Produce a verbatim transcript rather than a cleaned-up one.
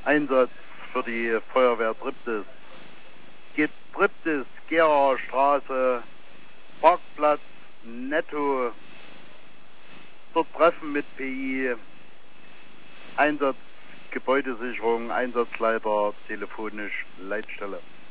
Einsatz für die Feuerwehr Triptis. Geht Triptis, Gera Straße, Parkplatz Netto, dort Treffen mit P I, Einsatz Gebäudesicherung, Einsatzleiter, telefonisch, Leitstelle.